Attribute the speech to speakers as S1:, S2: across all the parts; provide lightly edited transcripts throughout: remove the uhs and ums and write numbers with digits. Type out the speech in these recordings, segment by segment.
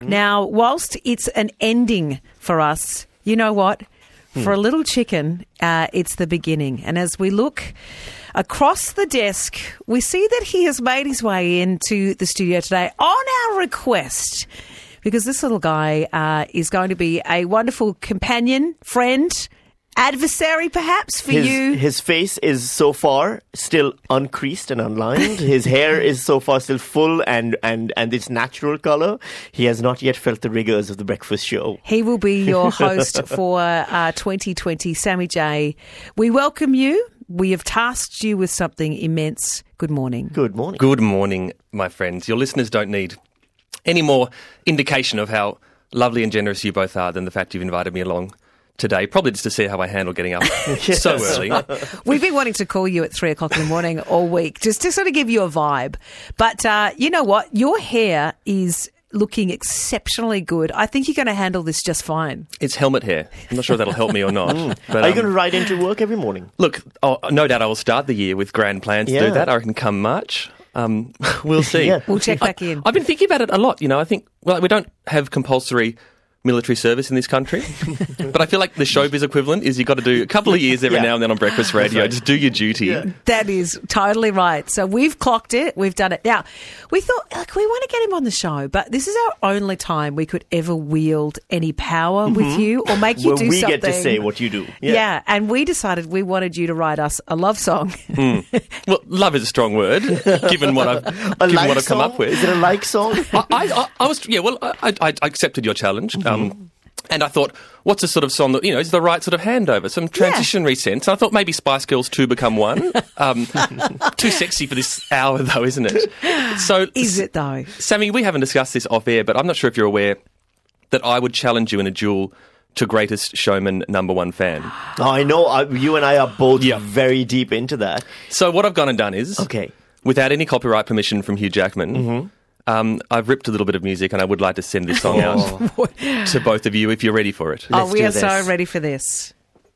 S1: Now, whilst it's an ending for us, you know what? For a little chicken, it's the beginning. And as we look across the desk, we see that he has made his way into the studio today on our request, because this little guy is going to be a wonderful companion, friend, adversary perhaps for you.
S2: His face is so far still uncreased and unlined. His hair is so far still full and its natural colour. He has not yet felt the rigours of the breakfast show.
S1: He will be your host for 2020. Sammy J, we welcome you. We have tasked you with something immense. Good morning.
S2: Good morning.
S3: Good morning, my friends. Your listeners don't need any more indication of how lovely and generous you both are than the fact you've invited me along today, probably just to see how I handle getting up so early.
S1: We've been wanting to call you at 3 o'clock in the morning all week, just to sort of give you a vibe. But you know what? Your hair is looking exceptionally good. I think you're going to handle this just fine.
S3: It's helmet hair. I'm not sure if that'll help me or not. But,
S2: are you going to ride into work every morning?
S3: Look, no doubt I will start the year with grand plans to do that. I reckon come March. We'll see.
S2: Yeah.
S1: We'll check back in.
S3: I've been thinking about it a lot. You know, I think, well, we don't have compulsory military service in this country, but I feel like the showbiz equivalent is you've got to do a couple of years every now and then on breakfast radio. Just do your duty.
S2: Yeah.
S1: That is totally right. So we've clocked it. We've done it. Now, we thought, we want to get him on the show, but this is our only time we could ever wield any power with you or make you do
S2: we
S1: something.
S2: get to say what you do.
S1: Yeah, and we decided we wanted you to write us a love song.
S3: Well, love is a strong word, given what I've come up with.
S2: Is it a like song?
S3: I accepted your challenge. And I thought, what's a sort of song that, you know, is the right sort of handover, some transitionary sense. I thought maybe Spice Girls 2 Become One. Too sexy for this hour, though, isn't it? So,
S1: is it, though?
S3: Sammy, we haven't discussed this off air, but I'm not sure if you're aware that I would challenge you in a duel to Greatest Showman #1 fan.
S2: I know. You and I are both very deep into that.
S3: So what I've gone and done is, without any copyright permission from Hugh Jackman, I've ripped a little bit of music and I would like to send this song out to both of you if you're ready for it.
S1: We are so ready for this.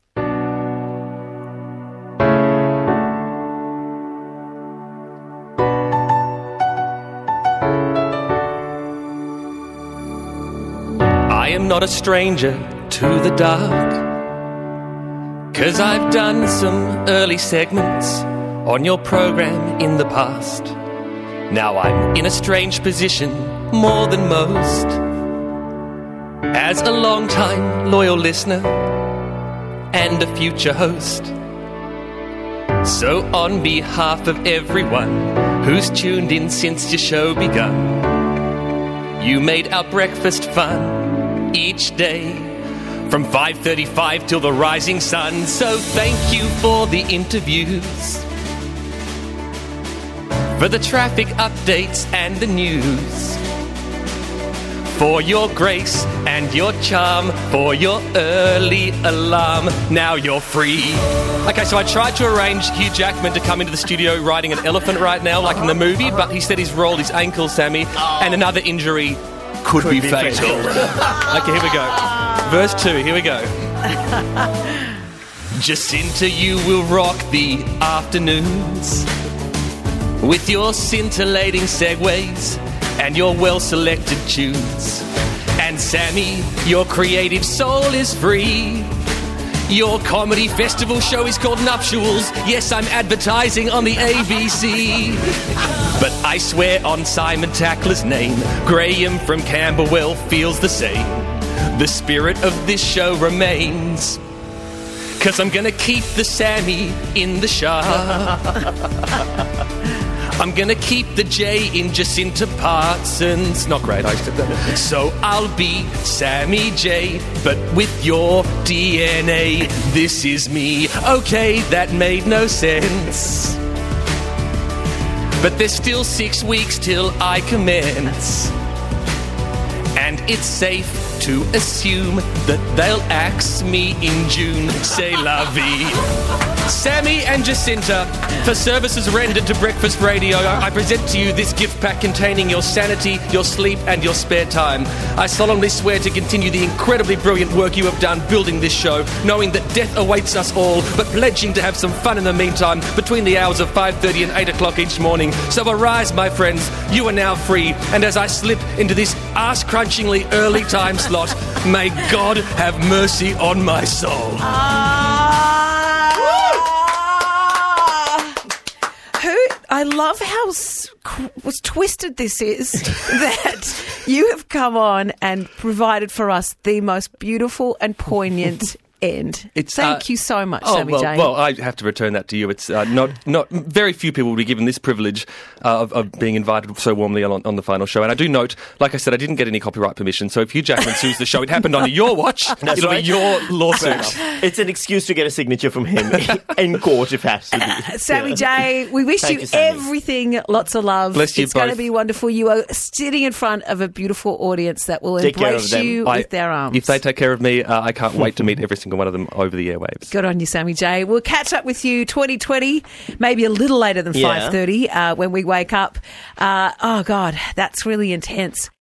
S3: I am not a stranger to the dark, 'cause I've done some early segments on your program in the past. Now I'm in a strange position, more than most, as a long-time loyal listener and a future host. So on behalf of everyone who's tuned in since your show begun, you made our breakfast fun each day from 5:35 till the rising sun. So thank you for the interviews, for the traffic updates and the news, for your grace and your charm, for your early alarm. Now you're free. Okay, so I tried to arrange Hugh Jackman to come into the studio riding an elephant right now, like in the movie, but he said he's rolled his ankle, Sammy, and another injury could be fatal. Okay, here we go. Verse 2, here we go. Jacinta, you will rock the afternoons with your scintillating segues and your well-selected tunes. And Sammy, your creative soul is free. Your comedy festival show is called Nuptials. Yes, I'm advertising on the ABC. But I swear on Simon Tackler's name, Graham from Camberwell feels the same. The spirit of this show remains, 'cause I'm gonna keep the Sammy in the shop. I'm gonna keep the J in Jacinta Parsons. Not great, I said that. So I'll be Sammy J, but with your DNA. This is me. Okay, that made no sense, but there's still 6 weeks till I commence, and it's safe to assume that they'll axe me in June. C'est la vie. Sammy and Jacinta, for services rendered to breakfast radio, I present to you this gift pack containing your sanity, your sleep, and your spare time. I solemnly swear to continue the incredibly brilliant work you have done building this show, knowing that death awaits us all, but pledging to have some fun in the meantime between the hours of 5:30 and 8 o'clock each morning. So arise, my friends, you are now free, and as I slip into this ass-crunchingly early time slot. May God have mercy on my soul.
S1: I love how was twisted this is that you have come on and provided for us the most beautiful and poignant end. Thank you so much, Sammy J.
S3: Well, I have to return that to you. It's not very few people will be given this privilege of being invited so warmly on the final show. And I do note, like I said, I didn't get any copyright permission. So if Hugh Jackman sues the show, it happened under your watch. It'll be your lawsuit.
S2: It's an excuse to get a signature from him in court if has to be.
S1: Sammy J, we wish you everything. Lots of love.
S3: Bless you
S1: It's
S3: both.
S1: going to be wonderful. You are sitting in front of a beautiful audience that will embrace you with their arms.
S3: If they take care of me, I can't wait to meet every single one of them over the airwaves.
S1: Good on you, Sammy J. We'll catch up with you 2020, maybe a little later than 5:30 when we wake up. Oh, God, that's really intense.